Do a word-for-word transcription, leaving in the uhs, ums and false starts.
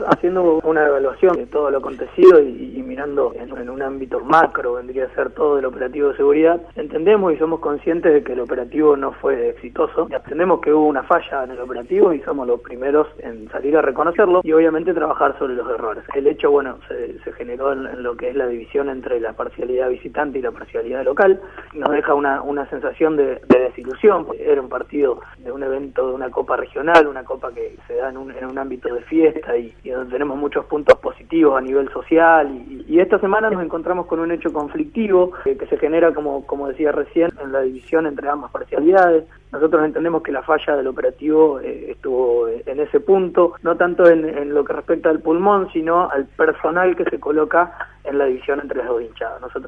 Haciendo una evaluación de todo lo acontecido y, y mirando en, en un ámbito macro, vendría a ser todo el operativo de seguridad, entendemos y somos conscientes de que el operativo no fue exitoso. Entendemos que hubo una falla en el operativo y somos los primeros en salir a reconocerlo y obviamente trabajar sobre los errores. El hecho, bueno, se, se generó en, en lo que es la división entre la parcialidad visitante y la parcialidad local. Nos deja una, una sensación de, de desilusión. Era un partido de un evento de una copa regional, una copa que se da en un, en un ámbito de fiesta y, y donde tenemos muchos puntos positivos a nivel social y, y esta semana nos encontramos con un hecho conflictivo eh, que se genera, como, como decía recién, en la división entre ambas parcialidades. Nosotros entendemos que la falla del operativo eh, estuvo en ese punto, no tanto en, en lo que respecta al pulmón, sino al personal que se coloca en la división entre las dos hinchadas. Nosotros